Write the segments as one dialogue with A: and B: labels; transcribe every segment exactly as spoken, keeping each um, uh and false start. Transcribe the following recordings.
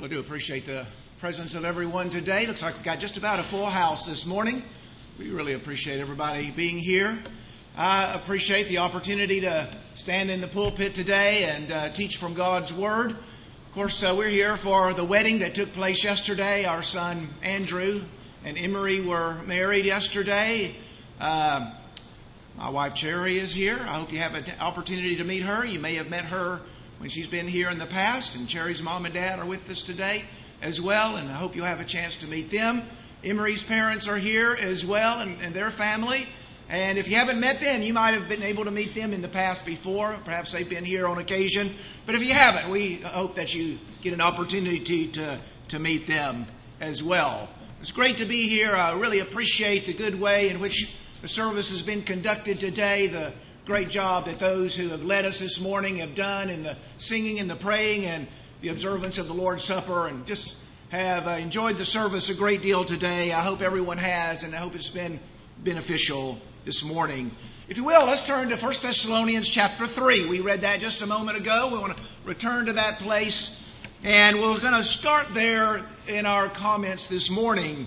A: Well, I do appreciate the presence of everyone today. Looks like we've got just about a full house this morning. We really appreciate everybody being here. I appreciate the opportunity to stand in the pulpit today and uh, teach from God's Word. Of course, uh, we're here for the wedding that took place yesterday. Our son Andrew and Emery were married yesterday. Uh, my wife Cherry is here. I hope you have an opportunity to meet her. You may have met her when she's been here in the past, and Cherry's mom and dad are with us today as well, and I hope you'll have a chance to meet them. Emery's parents are here as well, and, and their family. And if you haven't met them, you might have been able to meet them in the past before. Perhaps they've been here on occasion. But if you haven't, we hope that you get an opportunity to, to meet them as well. It's great to be here. I really appreciate the good way in which the service has been conducted today, the great job that those who have led us this morning have done in the singing and the praying and the observance of the Lord's Supper, and just have uh, enjoyed the service a great deal today. I hope everyone has, and I hope it's been beneficial this morning. If you will, let's turn to First Thessalonians chapter three. We read that just a moment ago. We want to return to that place, and we're going to start there in our comments this morning.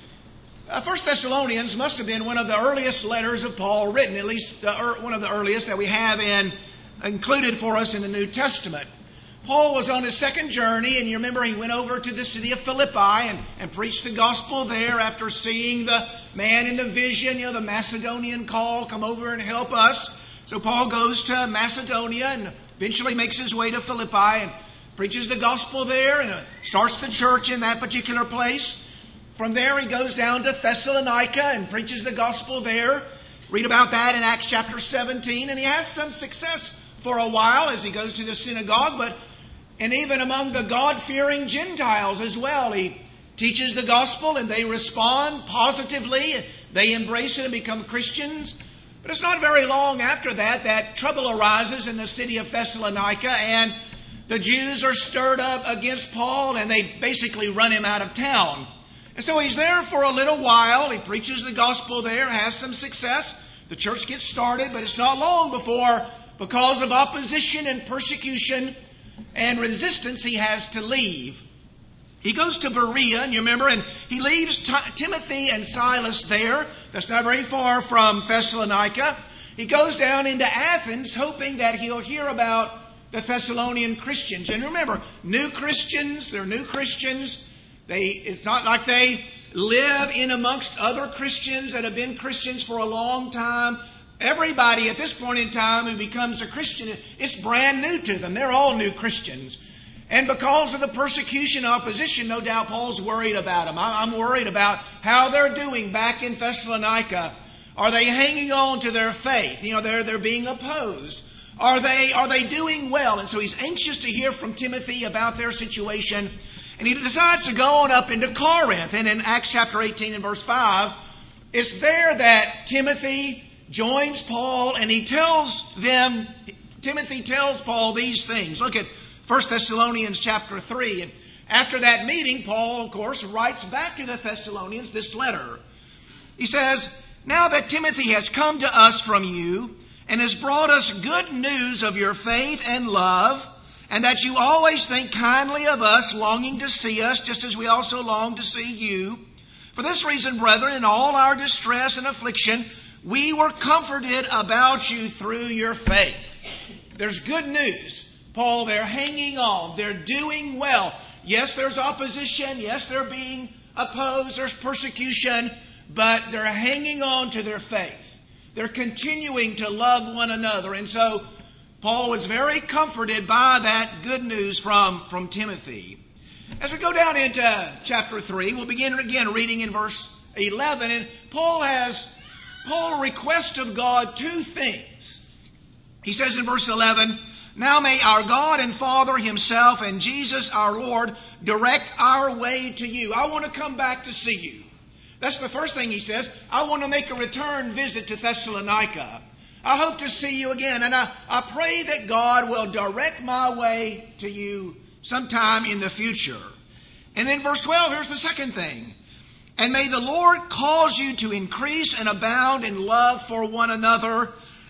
A: Uh, First Thessalonians must have been one of the earliest letters of Paul written, at least the, er, one of the earliest that we have in included for us in the New Testament. Paul was on his second journey, and you remember he went over to the city of Philippi and, and preached the gospel there after seeing the man in the vision, you know, the Macedonian call, come over and help us. So Paul goes to Macedonia and eventually makes his way to Philippi and preaches the gospel there and starts the church in that particular place. From there he goes down to Thessalonica and preaches the gospel there. Read about that in Acts chapter seventeen, and he has some success for a while as he goes to the synagogue, but and even among the God-fearing Gentiles as well. He teaches the gospel and they respond positively. They embrace it and become Christians. But it's not very long after that that trouble arises in the city of Thessalonica, and the Jews are stirred up against Paul, and they basically run him out of town. And so he's there for a little while. He preaches the gospel there, has some success. The church gets started, but it's not long before, because of opposition and persecution and resistance, he has to leave. He goes to Berea, and you remember, and he leaves T- Timothy and Silas there. That's not very far from Thessalonica. He goes down into Athens, hoping that he'll hear about the Thessalonian Christians. And remember, new Christians, they're new Christians. They, it's not like they live in amongst other Christians that have been Christians for a long time. Everybody at this point in time who becomes a Christian, it's brand new to them. They're all new Christians. And because of the persecution and opposition, no doubt Paul's worried about them. I'm worried about how they're doing back in Thessalonica. Are they hanging on to their faith? You know, they're, they're being opposed. Are they, are they doing well? And so he's anxious to hear from Timothy about their situation. And he decides to go on up into Corinth. And in Acts chapter eighteen and verse five, it's there that Timothy joins Paul, and he tells them, Timothy tells Paul these things. Look at First Thessalonians chapter three. And after that meeting, Paul, of course, writes back to the Thessalonians this letter. He says, "Now that Timothy has come to us from you and has brought us good news of your faith and love, and that you always think kindly of us, longing to see us, just as we also long to see you. For this reason, brethren, in all our distress and affliction, we were comforted about you through your faith." There's good news. Paul, they're hanging on. They're doing well. Yes, there's opposition. Yes, they're being opposed. There's persecution. But they're hanging on to their faith. They're continuing to love one another. And so Paul was very comforted by that good news from, from Timothy. As we go down into chapter three, we'll begin again reading in verse eleven. And Paul has, Paul requests of God two things. He says in verse eleven, "Now may our God and Father himself and Jesus our Lord direct our way to you." I want to come back to see you. That's the first thing he says. I want to make a return visit to Thessalonica. I hope to see you again, and I, I pray that God will direct my way to you sometime in the future. And then verse twelve, here's the second thing. "And may the Lord cause you to increase and abound in love for one another,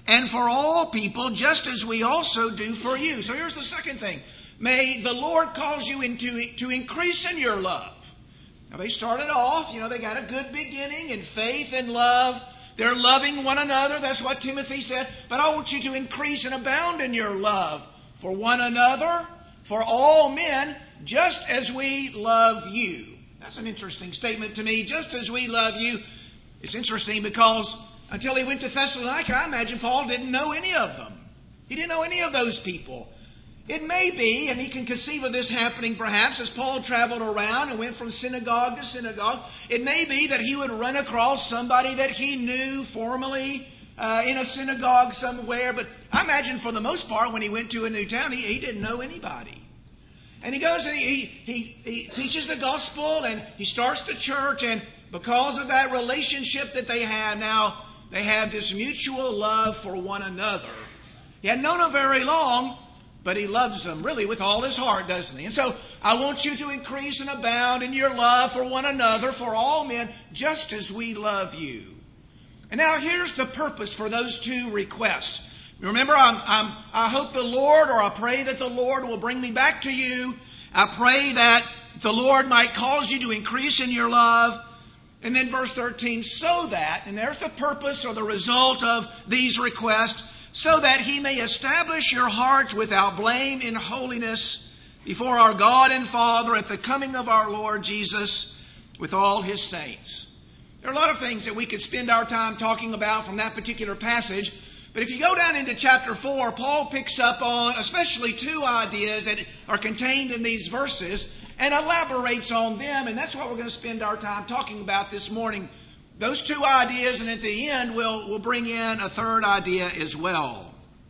A: and for all people, just as we also do for you. So here's the second thing. May the Lord cause you into to increase in your love. Now they started off, you know, they got a good beginning in faith and love. They're loving one another. That's what Timothy said. But I want you to increase and abound in your love for one another, for all men, just as we love you. That's an interesting statement to me. Just as we love you. It's interesting because until he went to Thessalonica, I imagine Paul didn't know any of them. He didn't know any of those people. It may be, and he can conceive of this happening perhaps, as Paul traveled around and went from synagogue to synagogue, it may be that he would run across somebody that he knew formerly uh, in a synagogue somewhere. But I imagine for the most part, when he went to a new town, he, he didn't know anybody. And he goes and he, he, he teaches the gospel and he starts the church. And because of that relationship that they have now, they have this mutual love for one another. He hadn't known them very long, but he loves them really with all his heart, doesn't he? And so I want you to increase and abound in your love for one another, for all men, just as we love you. And now here's the purpose for those two requests. Remember, I'm, I'm, I hope the Lord, or I pray that the Lord will bring me back to you. I pray that the Lord might cause you to increase in your love. And then verse thirteen, so that, and there's the purpose or the result of these requests, so that he may establish your hearts without blame in holiness before our God and Father at the coming of our Lord Jesus with all his saints. There are a lot of things that we could spend our time talking about from that particular passage. But if you go down into chapter four, Paul picks up on especially two ideas that are contained in these verses and elaborates on them. And that's what we're going to spend our time talking about this morning. Those two ideas, and at the end, we'll, we'll bring in a third idea as well.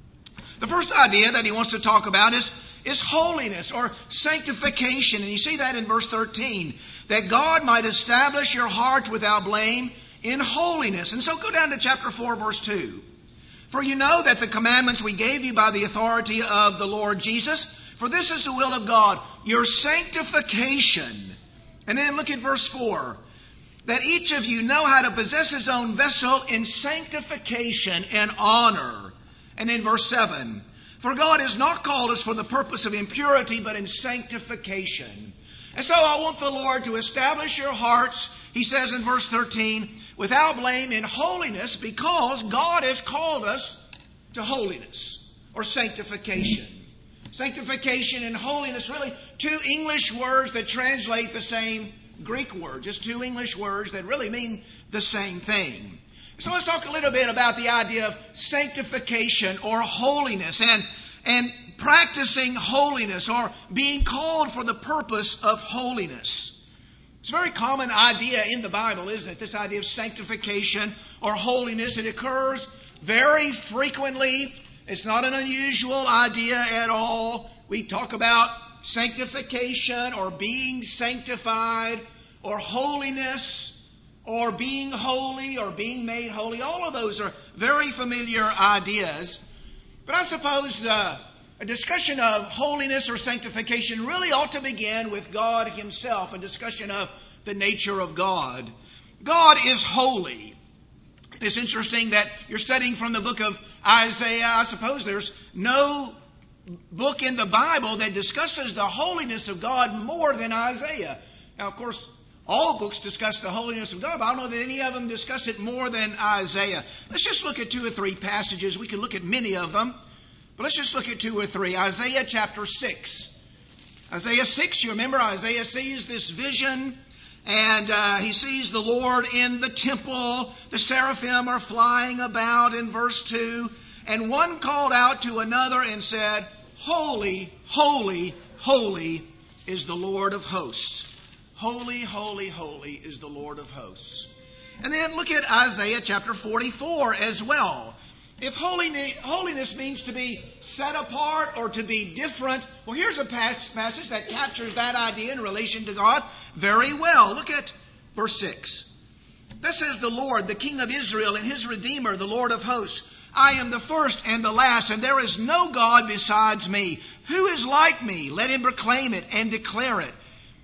A: The first idea that he wants to talk about is, is holiness or sanctification. And you see that in verse thirteen, that God might establish your hearts without blame in holiness. And so go down to chapter four, verse two. For you know that the commandments we gave you by the authority of the Lord Jesus, for this is the will of God, your sanctification. And then look at verse four. That each of you know how to possess his own vessel in sanctification and honor. And then verse seven. For God has not called us for the purpose of impurity, but in sanctification. And so I want the Lord to establish your hearts, he says in verse thirteen, without blame in holiness, because God has called us to holiness or sanctification. Sanctification and holiness, really two English words that translate the same Greek word. Just two English words that really mean the same thing. So let's talk a little bit about the idea of sanctification or holiness and, and practicing holiness or being called for the purpose of holiness. It's a very common idea in the Bible, isn't it? This idea of sanctification or holiness. It occurs very frequently. It's not an unusual idea at all. We talk about sanctification or being sanctified or holiness or being holy or being made holy. All of those are very familiar ideas. But I suppose the A discussion of holiness or sanctification really ought to begin with God himself, a discussion of the nature of God. God is holy. It's interesting that you're studying from the book of Isaiah. I suppose there's no book in the Bible that discusses the holiness of God more than Isaiah. Now, of course, all books discuss the holiness of God, but I don't know that any of them discuss it more than Isaiah. Let's just look at two or three passages. We could look at many of them. But let's just look at two or three. Isaiah chapter six. Isaiah six, you remember Isaiah sees this vision and uh, he sees the Lord in the temple. The seraphim are flying about in verse two. And one called out to another and said, Holy, holy, holy is the Lord of hosts. Holy, holy, holy is the Lord of hosts. And then look at Isaiah chapter forty-four as well. If holiness means to be set apart or to be different, well, here's a passage that captures that idea in relation to God very well. Look at verse six. That says, the Lord, the King of Israel and his Redeemer, the Lord of hosts. I am the first and the last, and there is no God besides me. Who is like me? Let him proclaim it and declare it.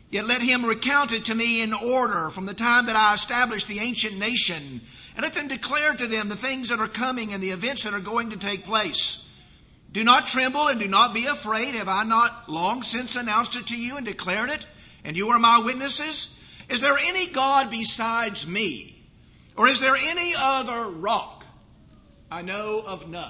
A: Yet let him recount it to me in order from the time that I established the ancient nation, and let them declare to them the things that are coming and the events that are going to take place. Do not tremble and do not be afraid. Have I not long since announced it to you and declared it? And you are my witnesses. Is there any God besides me? Or is there any other rock? I know of none.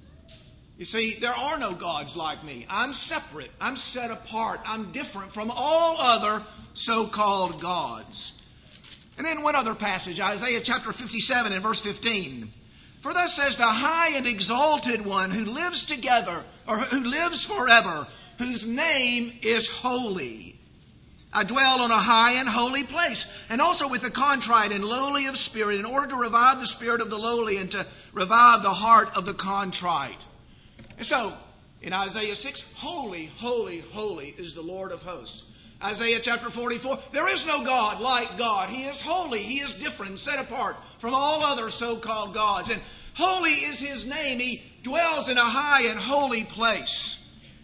A: You see, there are no gods like me. I'm separate. I'm set apart. I'm different from all other so-called gods. And then one other passage, Isaiah chapter fifty-seven and verse fifteen. For thus says the high and exalted one who lives together, or who lives forever, whose name is holy. I dwell on a high and holy place, and also with the contrite and lowly of spirit, in order to revive the spirit of the lowly and to revive the heart of the contrite. And so, in Isaiah six, holy, holy, holy is the Lord of hosts. Isaiah chapter forty-four, there is no God like God. He is holy. He is different, set apart from all other so-called gods. And holy is his name. He dwells in a high and holy place.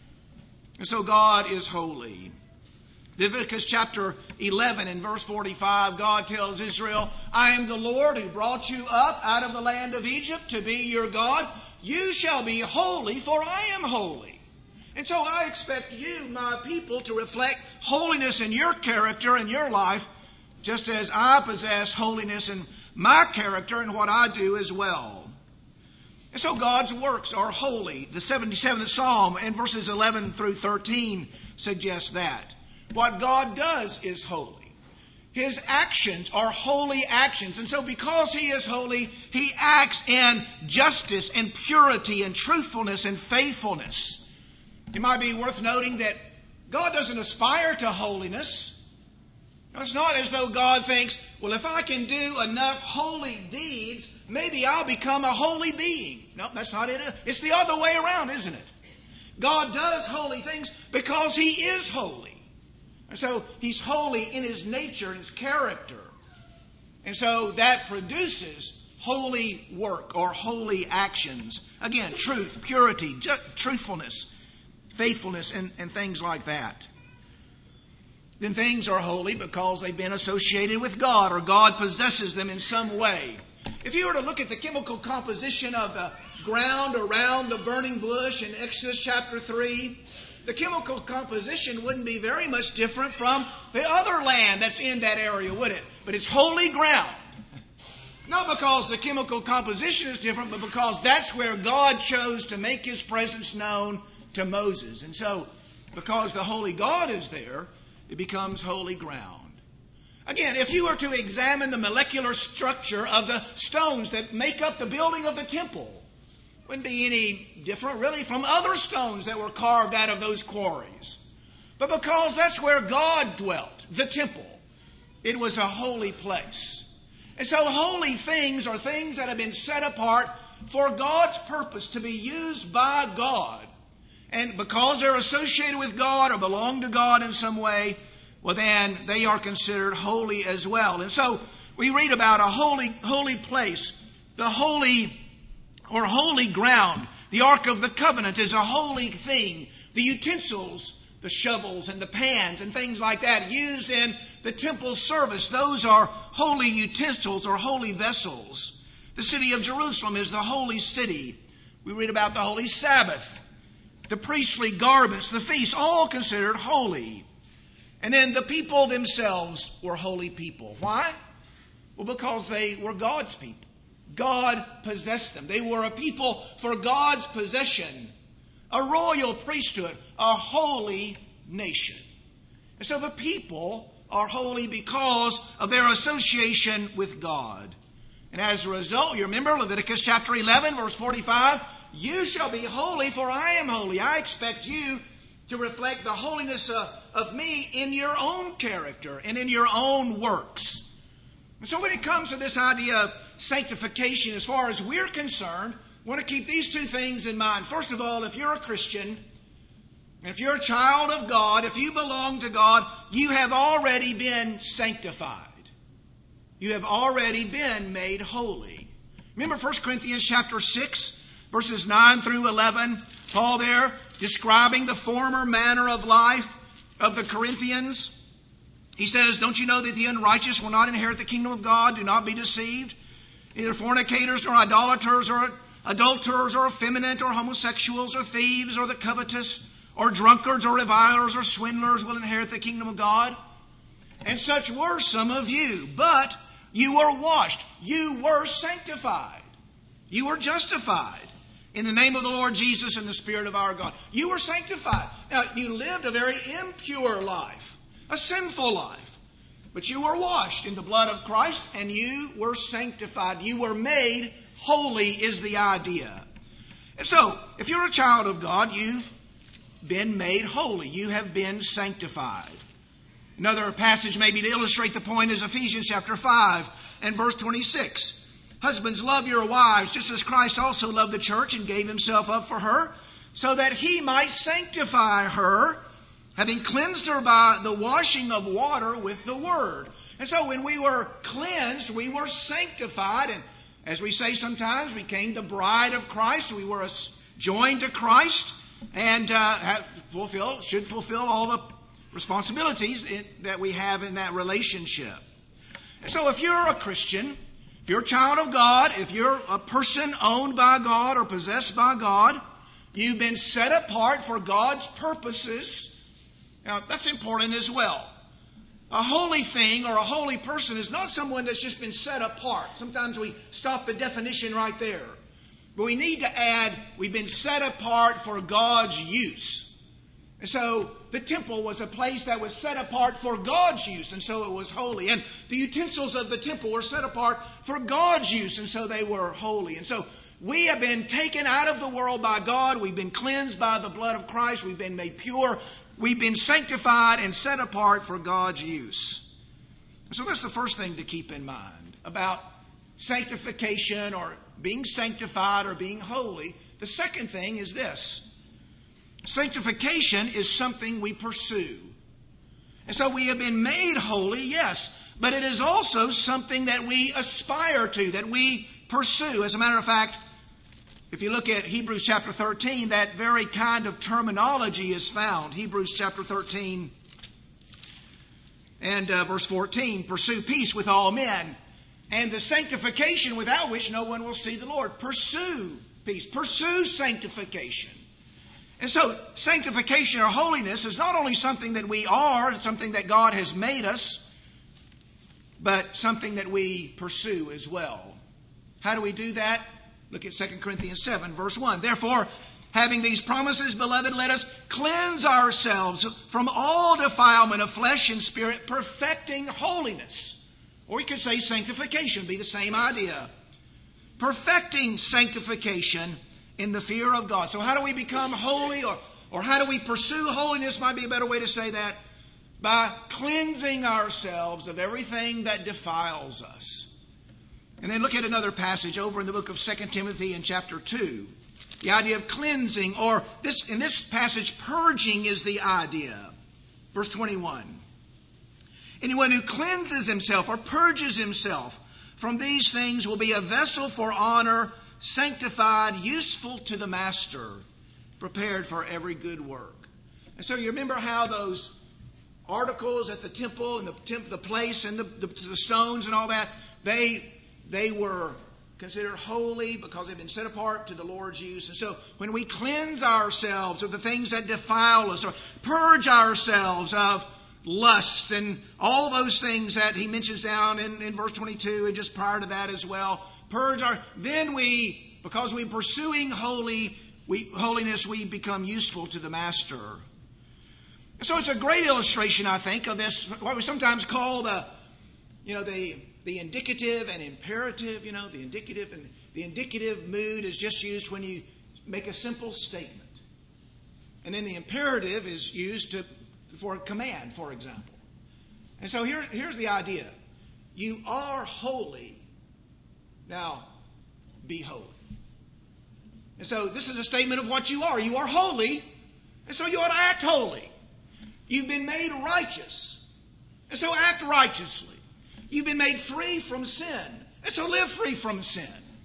A: And so God is holy. Leviticus chapter eleven and verse forty-five, God tells Israel, I am the Lord who brought you up out of the land of Egypt to be your God. You shall be holy, for I am holy. And so I expect you, my people, to reflect holiness in your character and your life, just as I possess holiness in my character and what I do as well. And so God's works are holy. The seventy-seventh Psalm and verses eleven through thirteen suggest that. What God does is holy. His actions are holy actions. And so because he is holy, he acts in justice and purity and truthfulness and faithfulness. It might be worth noting that God doesn't aspire to holiness. It's not as though God thinks, well, if I can do enough holy deeds, maybe I'll become a holy being. No, that's not it. It's the other way around, isn't it? God does holy things because he is holy. And so he's holy in his nature and his character. And so that produces holy work or holy actions. Again, truth, purity, ju- truthfulness, faithfulness, and, and things like that. Then things are holy because they've been associated with God, or God possesses them in some way. If you were to look at the chemical composition of the ground around the burning bush in Exodus chapter three, the chemical composition wouldn't be very much different from the other land that's in that area, would it? But it's holy ground. Not because the chemical composition is different, but because that's where God chose to make his presence known to Moses. And so, because the holy God is there, it becomes holy ground. Again, if you were to examine the molecular structure of the stones that make up the building of the temple, it wouldn't be any different really from other stones that were carved out of those quarries. But because that's where God dwelt, the temple, it was a holy place. And so holy things are things that have been set apart for God's purpose, to be used by God. And because they're associated with God or belong to God in some way, well then they are considered holy as well. And so we read about a holy, holy place, the holy or holy ground. The Ark of the Covenant is a holy thing. The utensils, the shovels and the pans and things like that used in the temple service, those are holy utensils or holy vessels. The city of Jerusalem is the holy city. We read about the holy Sabbath, the priestly garments, the feasts, all considered holy. And then the people themselves were holy people. Why? Well, because they were God's people. God possessed them. They were a people for God's possession, a royal priesthood, a holy nation. And so the people are holy because of their association with God. And as a result, you remember Leviticus chapter eleven, verse forty-five, you shall be holy, for I am holy. I expect you to reflect the holiness of, of me in your own character and in your own works. And so when it comes to this idea of sanctification, as far as we're concerned, we want to keep these two things in mind. First of all, if you're a Christian, if you're a child of God, if you belong to God, you have already been sanctified. You have already been made holy. Remember First Corinthians chapter six, verses nine through eleven. Paul there describing the former manner of life of the Corinthians. He says, don't you know that the unrighteous will not inherit the kingdom of God? Do not be deceived. Neither fornicators, nor idolaters, or adulterers, or effeminate, or homosexuals, or thieves, or the covetous, or drunkards, or revilers, or swindlers will inherit the kingdom of God. And such were some of you. But you were washed. You were sanctified. You were justified in the name of the Lord Jesus and the Spirit of our God. You were sanctified. Now, you lived a very impure life, a sinful life. But you were washed in the blood of Christ, and you were sanctified. You were made holy is the idea. And so, if you're a child of God, you've been made holy. You have been sanctified. Another passage maybe to illustrate the point is Ephesians chapter five and verse twenty-six. Husbands, love your wives, just as Christ also loved the church and gave himself up for her, so that he might sanctify her, having cleansed her by the washing of water with the word. And so when we were cleansed, we were sanctified. And as we say sometimes, we became the bride of Christ. We were joined to Christ and uh, have fulfill, should fulfill all the responsibilities in, that we have in that relationship. And so if you're a Christian, if you're a child of God, if you're a person owned by God or possessed by God, you've been set apart for God's purposes. Now, that's important as well. A holy thing or a holy person is not someone that's just been set apart. Sometimes we stop the definition right there. But we need to add, we've been set apart for God's use. And so the temple was a place that was set apart for God's use, and so it was holy. And the utensils of the temple were set apart for God's use, and so they were holy. And so we have been taken out of the world by God. We've been cleansed by the blood of Christ. We've been made pure. We've been sanctified and set apart for God's use. So that's the first thing to keep in mind about sanctification or being sanctified or being holy. The second thing is this. Sanctification is something we pursue. And so we have been made holy, yes, but it is also something that we aspire to, that we pursue. As a matter of fact, if you look at Hebrews chapter thirteen, that very kind of terminology is found. Hebrews chapter thirteen and uh, verse fourteen, pursue peace with all men, and the sanctification without which no one will see the Lord. Pursue peace. Pursue sanctification. And so sanctification or holiness is not only something that we are, it's something that God has made us, but something that we pursue as well. How do we do that? Look at Second Corinthians seven, verse one. Therefore, having these promises, beloved, let us cleanse ourselves from all defilement of flesh and spirit, perfecting holiness. Or you could say sanctification, be the same idea. Perfecting sanctification in the fear of God. So how do we become holy, or, or how do we pursue holiness, might be a better way to say that, by cleansing ourselves of everything that defiles us. And then look at another passage over in the book of Second Timothy in chapter two. The idea of cleansing, or this in this passage, purging is the idea. Verse twenty-one. Anyone who cleanses himself or purges himself from these things will be a vessel for honor, sanctified, useful to the master, prepared for every good work. And so you remember how those articles at the temple and the, temp, the place and the, the, the stones and all that, they, they were considered holy because they've been set apart to the Lord's use. And so when we cleanse ourselves of the things that defile us, or purge ourselves of lust and all those things that he mentions down in, in verse twenty-two and just prior to that as well, purge our, then we, because we're pursuing holy, we, holiness, we become useful to the master. So it's a great illustration, I think, of this, what we sometimes call the, you know, the, the indicative and imperative, you know, the indicative and the indicative mood is just used when you make a simple statement. And then the imperative is used to, for a command, for example. And so here, here's the idea. You are holy. Now, be holy. And so this is a statement of what you are. You are holy, and so you ought to act holy. You've been made righteous, and so act righteously. You've been made free from sin, and so live free from sin.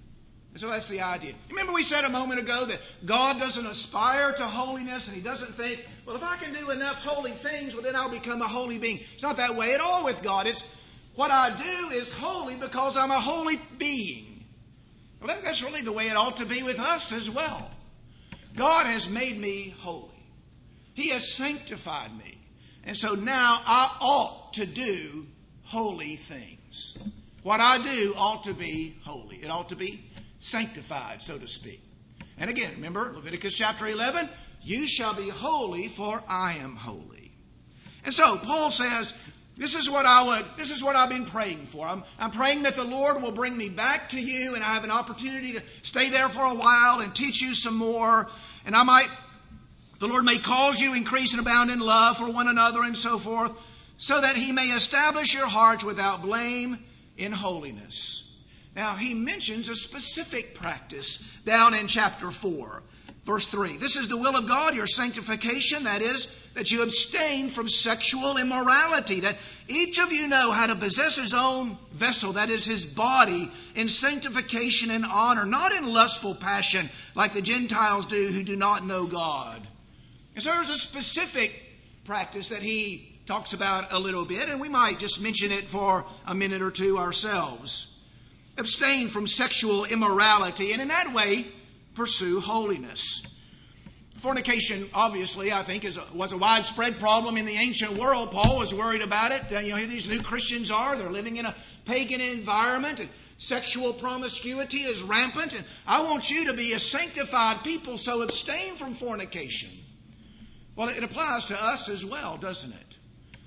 A: And so that's the idea. Remember we said a moment ago that God doesn't aspire to holiness, and He doesn't think, well, if I can do enough holy things, well, then I'll become a holy being. It's not that way at all with God. It's what I do is holy because I'm a holy being. Well, that, that's really the way it ought to be with us as well. God has made me holy. He has sanctified me. And so now I ought to do holy things. What I do ought to be holy. It ought to be sanctified, so to speak. And again, remember Leviticus chapter eleven, you shall be holy, for I am holy. And so Paul says, this is what I would, this is what I've been praying for. I'm, I'm praying that the Lord will bring me back to you, and I have an opportunity to stay there for a while and teach you some more. And I might, the Lord may cause you increase and abound in love for one another and so forth, so that He may establish your hearts without blame in holiness. Now, he mentions a specific practice down in chapter four, verse three. This is the will of God, your sanctification, that is, that you abstain from sexual immorality, that each of you know how to possess his own vessel, that is, his body, in sanctification and honor, not in lustful passion like the Gentiles do who do not know God. And so there's a specific practice that he talks about a little bit, and we might just mention it for a minute or two ourselves. Abstain from sexual immorality, and in that way, pursue holiness. Fornication, obviously, I think, is a, was a widespread problem in the ancient world. Paul was worried about it. Uh, you know, these new Christians are. They're living in a pagan environment, and sexual promiscuity is rampant. And I want you to be a sanctified people, so abstain from fornication. Well, it applies to us as well, doesn't it?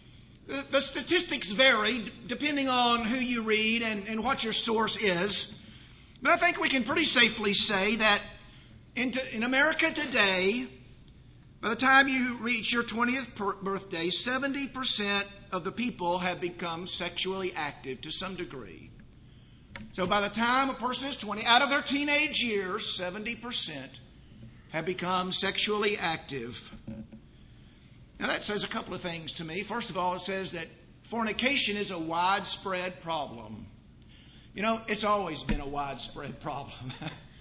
A: The statistics vary depending on who you read and, and what your source is. But I think we can pretty safely say that in, in America today, by the time you reach your twentieth birthday, seventy percent of the people have become sexually active to some degree. So by the time a person is twenty, out of their teenage years, seventy percent have become sexually active. Now that says a couple of things to me. First of all, it says that fornication is a widespread problem. You know, it's always been a widespread problem.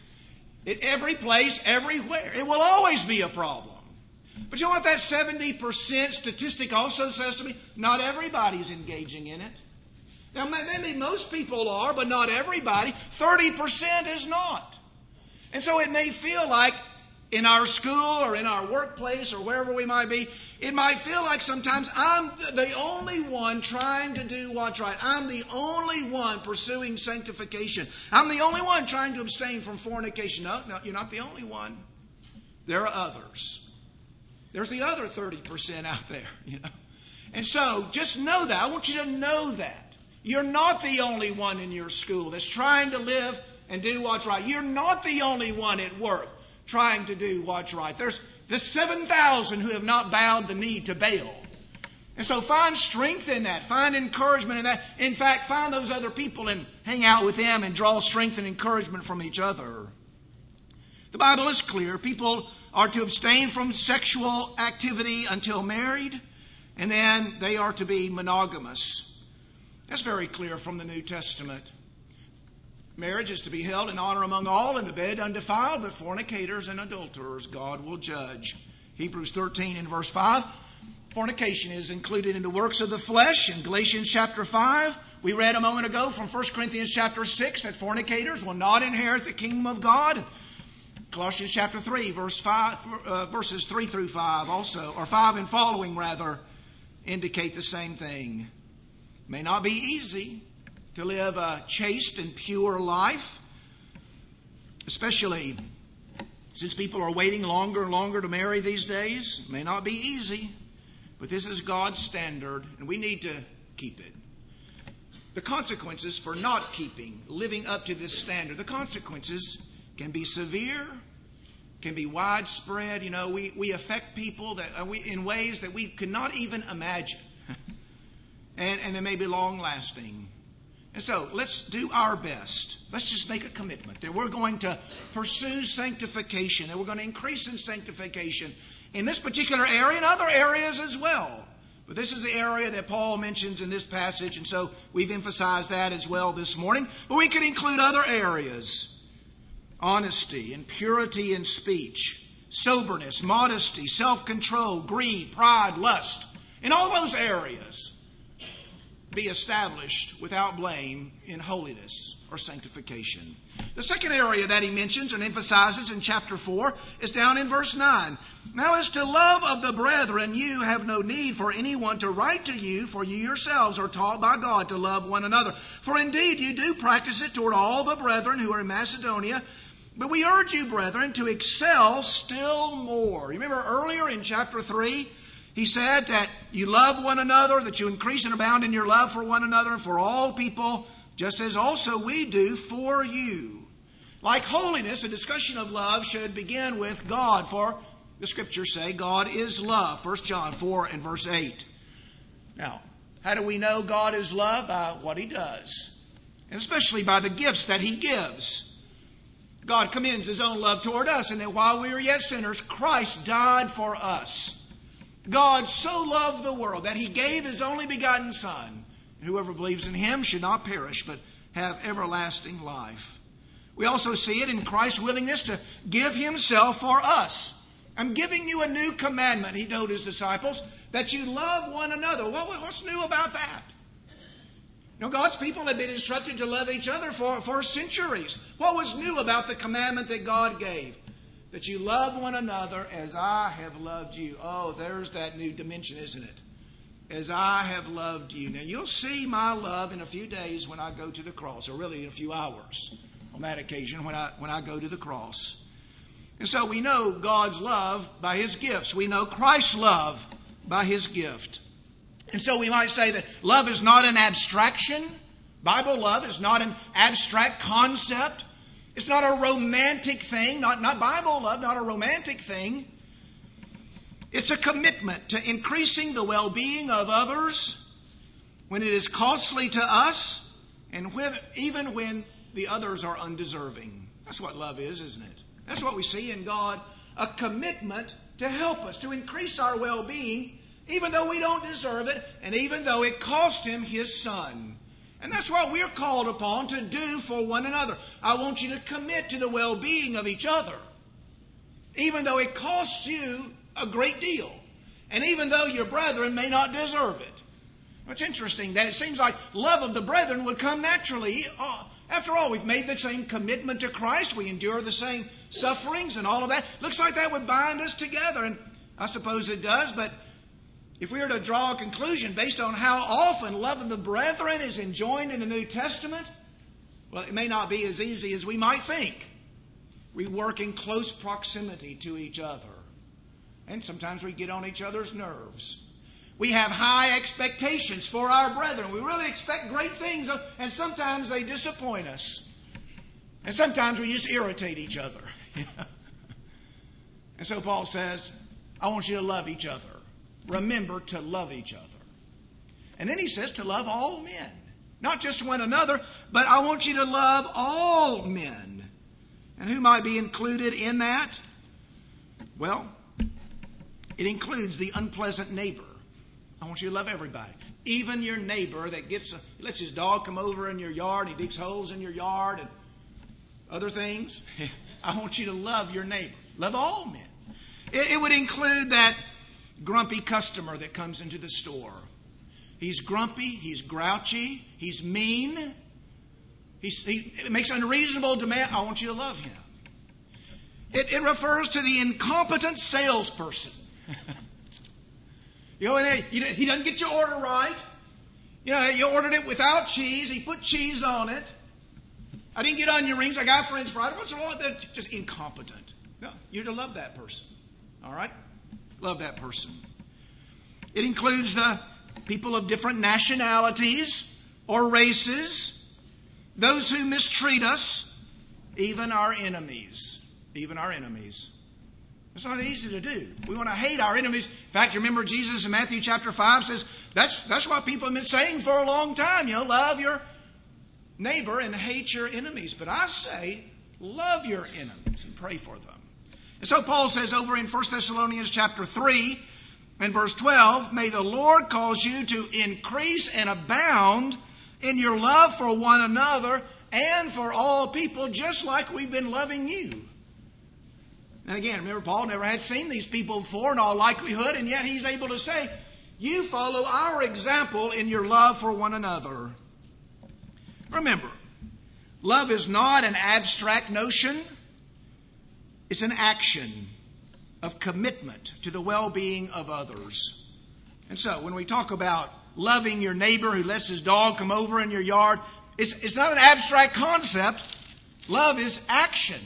A: In every place, everywhere. It will always be a problem. But you know what that seventy percent statistic also says to me? Not everybody's engaging in it. Now maybe most people are, but not everybody. thirty percent is not. And so it may feel like in our school or in our workplace or wherever we might be, it might feel like sometimes I'm the only one trying to do what's right. I'm the only one pursuing sanctification. I'm the only one trying to abstain from fornication. No, no, you're not the only one. There are others. There's the other thirty percent out there, you know. And so just know that. I want you to know that. You're not the only one in your school that's trying to live and do what's right. You're not the only one at work trying to do what's right. There's the seven thousand who have not bowed the knee to Baal. And so find strength in that. Find encouragement in that. In fact, find those other people and hang out with them and draw strength and encouragement from each other. The Bible is clear. People are to abstain from sexual activity until married, and then they are to be monogamous. That's very clear from the New Testament. Marriage is to be held in honor among all, and the bed undefiled, but fornicators and adulterers God will judge. Hebrews thirteen and verse five. Fornication is included in the works of the flesh. In Galatians chapter five, we read a moment ago from First Corinthians chapter six that fornicators will not inherit the kingdom of God. Colossians chapter three, verse five, uh, verses three through five also, or five and following rather, indicate the same thing. It may not be easy to live a chaste and pure life, especially since people are waiting longer and longer to marry these days. It may not be easy, but this is God's standard, and we need to keep it. The consequences for not keeping, living up to this standard, the consequences can be severe, can be widespread. You know, we, we affect people that uh, we, in ways that we could not even imagine. and, and they may be long-lasting. And so let's do our best. Let's just make a commitment that we're going to pursue sanctification, that we're going to increase in sanctification in this particular area and other areas as well. But this is the area that Paul mentions in this passage, and so we've emphasized that as well this morning. But we could include other areas. honesty and purity in speech, soberness, modesty, self-control, greed, pride, lust. In all those areas, be established without blame in holiness or sanctification. The second area that he mentions and emphasizes in chapter four is down in verse nine. Now as to love of the brethren, you have no need for anyone to write to you, for you yourselves are taught by God to love one another. For indeed you do practice it toward all the brethren who are in Macedonia. But we urge you, brethren, to excel still more. Remember earlier in chapter three, he said that you love one another, that you increase and abound in your love for one another and for all people, just as also we do for you. Like holiness, a discussion of love should begin with God, for the Scriptures say God is love. First John four and verse eight. Now, how do we know God is love? By what He does, and especially by the gifts that He gives. God commends His own love toward us, and that while we were yet sinners, Christ died for us. God so loved the world that He gave His only begotten Son. And whoever believes in Him should not perish, but have everlasting life. We also see it in Christ's willingness to give Himself for us. I'm giving you a new commandment, He told His disciples, that you love one another. Well, what's new about that? You know, God's people had been instructed to love each other for, for centuries. What was new about the commandment that God gave? That you love one another as I have loved you. Oh, there's that new dimension, isn't it? As I have loved you. Now, you'll see my love in a few days when I go to the cross, or really in a few hours on that occasion when I, when I go to the cross. And so we know God's love by His gifts. We know Christ's love by His gift. And so we might say that love is not an abstraction. Bible love is not an abstract concept. It's not a romantic thing, not, not Bible love, not a romantic thing. It's a commitment to increasing the well-being of others when it is costly to us and when, even when the others are undeserving. That's what love is, isn't it? That's what we see in God, a commitment to help us, to increase our well-being, even though we don't deserve it, and even though it cost Him His Son. And that's what we're called upon to do for one another. I want you to commit to the well-being of each other, even though it costs you a great deal, and even though your brethren may not deserve it. It's interesting that it seems like love of the brethren would come naturally. After all, we've made the same commitment to Christ. We endure the same sufferings and all of that. Looks like that would bind us together, and I suppose it does, but if we were to draw a conclusion based on how often love of the brethren is enjoined in the New Testament, well, it may not be as easy as we might think. We work in close proximity to each other, and sometimes we get on each other's nerves. We have high expectations for our brethren. We really expect great things, and sometimes they disappoint us. And sometimes we just irritate each other. And so Paul says, I want you to love each other. Remember to love each other. And then he says to love all men. Not just one another, but I want you to love all men. And who might be included in that? Well, it includes the unpleasant neighbor. I want you to love everybody. Even your neighbor that gets a, he lets his dog come over in your yard, he digs holes in your yard and other things. I want you to love your neighbor. Love all men. It, it would include that grumpy customer that comes into the store. He's grumpy, he's grouchy, he's mean, he's, he makes unreasonable demand. I want you to love him. It, it refers to the incompetent salesperson. You know, and he, he doesn't get your order right. You know, you ordered it without cheese. He put cheese on it. I didn't get onion rings. I got French fries. What's wrong with that? Just incompetent. No, you're to love that person. All right? Love that person. It includes the people of different nationalities or races, those who mistreat us, even our enemies. Even our enemies. It's not easy to do. We want to hate our enemies. In fact, you remember Jesus in Matthew chapter five says, that's, that's what people have been saying for a long time. You know, love your neighbor and hate your enemies. But I say, love your enemies and pray for them. And so Paul says over in First Thessalonians chapter three and verse twelve, may the Lord cause you to increase and abound in your love for one another and for all people, just like we've been loving you. And again, remember, Paul never had seen these people before in all likelihood, and yet he's able to say, you follow our example in your love for one another. Remember, love is not an abstract notion. It's an action of commitment to the well-being of others. And so when we talk about loving your neighbor who lets his dog come over in your yard, it's, it's not an abstract concept. Love is action.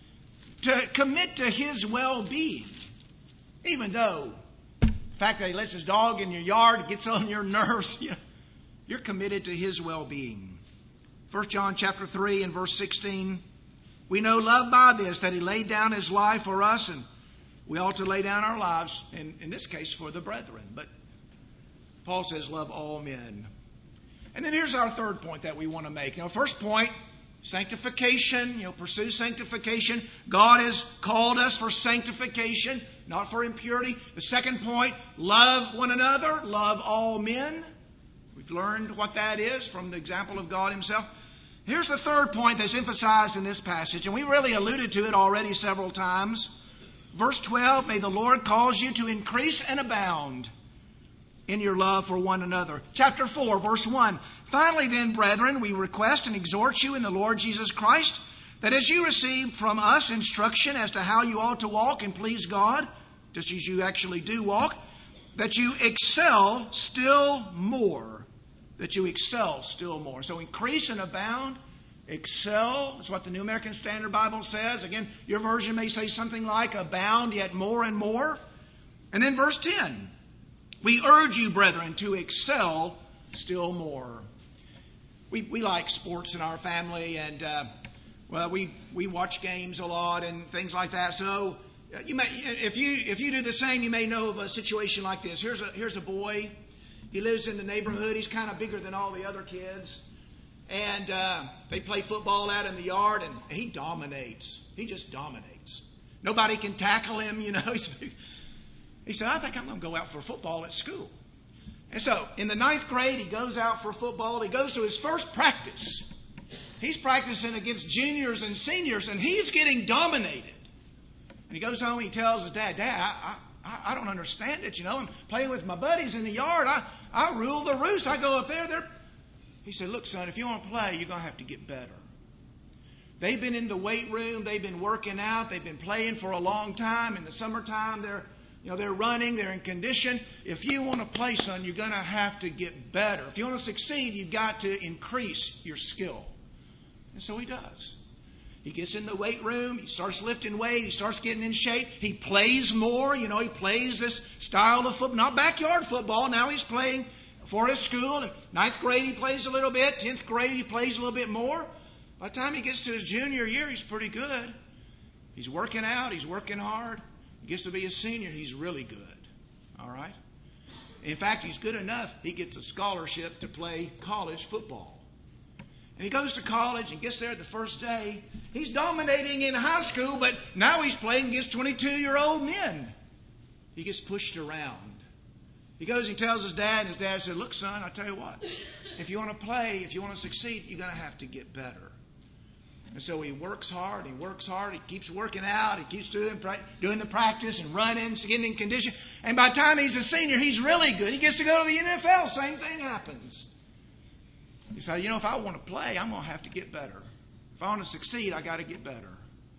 A: To commit to his well-being. Even though the fact that he lets his dog in your yard gets on your nerves, you know, you're committed to his well-being. First John chapter three and verse sixteen, we know love by this, that he laid down his life for us, and we ought to lay down our lives, in, in this case for the brethren. But Paul says love all men. And then here's our third point that we want to make. You know, first point, sanctification, you know, pursue sanctification. God has called us for sanctification, not for impurity. The second point, love one another, love all men. We've learned what that is from the example of God himself. Here's the third point that's emphasized in this passage, and we really alluded to it already several times. Verse twelve, may the Lord cause you to increase and abound in your love for one another. Chapter four, verse one. Finally then, brethren, we request and exhort you in the Lord Jesus Christ, that as you receive from us instruction as to how you ought to walk and please God, just as you actually do walk, that you excel still more. That you excel still more. So increase and abound, excel. That's what the New American Standard Bible says. Again, your version may say something like abound yet more and more. And then verse ten. We urge you, brethren, to excel still more. We we like sports in our family, and uh, well, we we watch games a lot and things like that. So you may, if you if you do the same, you may know of a situation like this. Here's a here's a boy. He lives in the neighborhood. He's kind of bigger than all the other kids, and uh, they play football out in the yard, and he dominates. He just dominates. Nobody can tackle him. You know. He's, he said, "I think I'm going to go out for football at school." And so, in the ninth grade, he goes out for football. He goes to his first practice. He's practicing against juniors and seniors, and he's getting dominated. And he goes home, he tells his dad, Dad, I, I, I don't understand it. You know, I'm playing with my buddies in the yard. I, I rule the roost. I go up there. They're... He said, look, son, if you want to play, you're going to have to get better. They've been in the weight room. They've been working out. They've been playing for a long time. In the summertime, they're... You know, they're running, they're in condition. If you want to play, son, you're going to have to get better. If you want to succeed, you've got to increase your skill. And so he does. He gets in the weight room, he starts lifting weight, he starts getting in shape. He plays more, you know, he plays this style of football, not backyard football. Now he's playing for his school. In ninth grade, he plays a little bit. Tenth grade, he plays a little bit more. By the time he gets to his junior year, he's pretty good. He's working out, he's working hard. Gets to be a senior, he's really good. All right? In fact, he's good enough, he gets a scholarship to play college football. And he goes to college and gets there the first day. He's dominating in high school, but now he's playing against twenty-two-year-old men. He gets pushed around. He goes and tells his dad, and his dad said, look, son, I tell you what, if you want to play, if you want to succeed, you're going to have to get better. And so he works hard, he works hard, he keeps working out, he keeps doing doing the practice and running, getting in condition. And by the time he's a senior, he's really good. He gets to go to the N F L, same thing happens. He said, you know, if I want to play, I'm going to have to get better. If I want to succeed, I got to get better.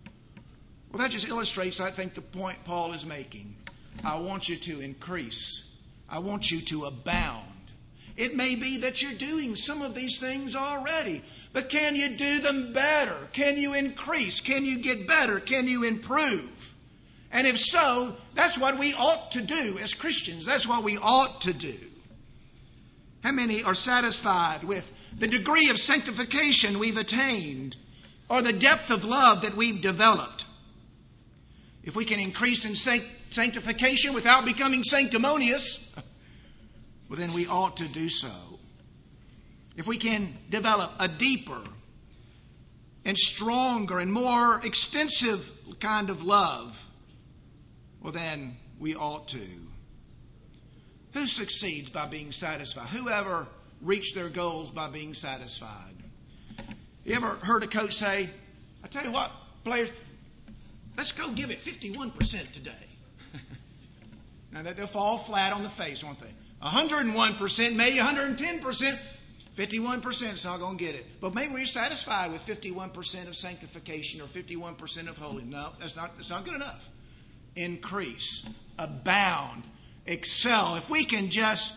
A: Well, that just illustrates, I think, the point Paul is making. I want you to increase. I want you to abound. It may be that you're doing some of these things already, but can you do them better? Can you increase? Can you get better? Can you improve? And if so, that's what we ought to do as Christians. That's what we ought to do. How many are satisfied with the degree of sanctification we've attained or the depth of love that we've developed? If we can increase in sanctification without becoming sanctimonious, well, then we ought to do so. If we can develop a deeper and stronger and more extensive kind of love, well, then we ought to. Who succeeds by being satisfied? Whoever reached their goals by being satisfied? You ever heard a coach say, I tell you what, players, let's go give it fifty-one percent today. Now, they'll fall flat on the face, won't they? one hundred one percent, maybe one hundred ten percent. fifty-one percent is not going to get it. But maybe we're satisfied with fifty-one percent of sanctification or fifty-one percent of holiness. No, that's not, that's not good enough. Increase, abound, excel. If we can just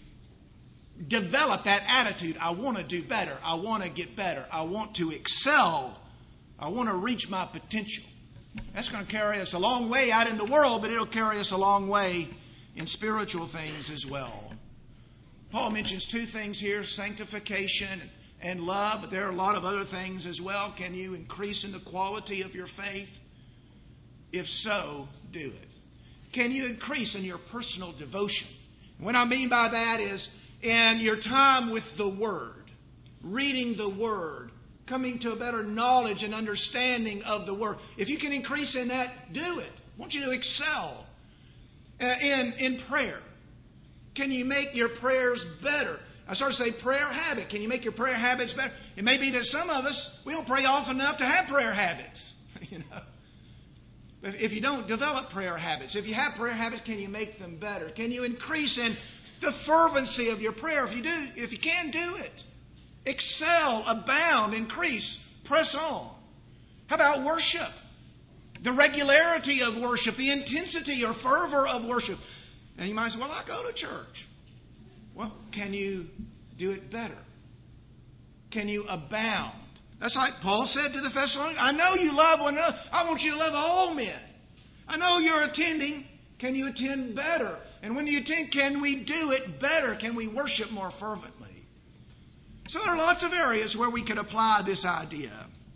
A: develop that attitude, I want to do better. I want to get better. I want to excel. I want to reach my potential. That's going to carry us a long way out in the world, but it'll carry us a long way in spiritual things as well. Paul mentions two things here, sanctification and love, but there are a lot of other things as well. Can you increase in the quality of your faith? If so, do it. Can you increase in your personal devotion? What I mean by that is in your time with the Word, reading the Word, coming to a better knowledge and understanding of the Word. If you can increase in that, do it. I want you to excel uh, in, in prayer. Can you make your prayers better? I start to say prayer habit. Can you make your prayer habits better? It may be that some of us, we don't pray often enough to have prayer habits. You know, if, if you don't develop prayer habits, if you have prayer habits, can you make them better? Can you increase in the fervency of your prayer? If you do, if you can, do it. Excel, abound, increase, press on. How about worship? The regularity of worship, the intensity or fervor of worship. And you might say, well, I go to church. Well, can you do it better? Can you abound? That's like Paul said to the Thessalonians, I know you love one another. I want you to love all men. I know you're attending. Can you attend better? And when you attend, can we do it better? Can we worship more fervently? So there are lots of areas where we could apply this idea.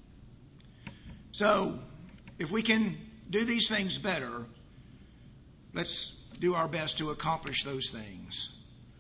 A: So if we can do these things better, let's do our best to accomplish those things.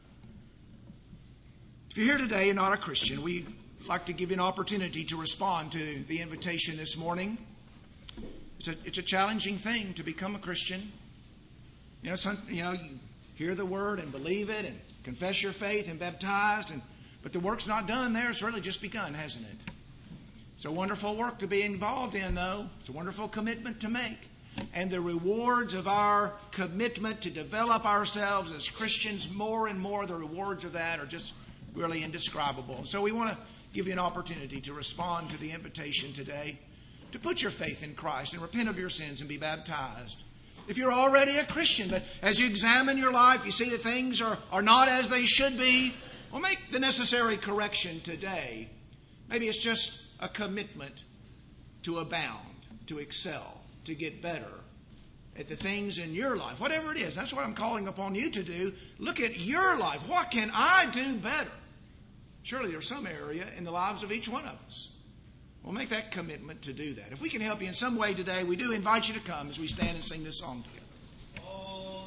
A: If you're here today and not a Christian, we'd like to give you an opportunity to respond to the invitation this morning. It's a, it's a challenging thing to become a Christian. You know, some, you know, you hear the word and believe it and confess your faith and baptized, and but the work's not done there. It's really just begun, hasn't it? It's a wonderful work to be involved in, though. It's a wonderful commitment to make. And the rewards of our commitment to develop ourselves as Christians, more and more, the rewards of that are just really indescribable. So we want to give you an opportunity to respond to the invitation today, to put your faith in Christ and repent of your sins and be baptized. If you're already a Christian, but as you examine your life, you see that things are, are not as they should be, well, make the necessary correction today. Maybe it's just a commitment to abound, to excel, to get better at the things in your life, whatever it is. That's what I'm calling upon you to do. Look at your life. What can I do better? Surely there's some area in the lives of each one of us. We'll make that commitment to do that. If we can help you in some way today, we do invite you to come as we stand and sing this song together.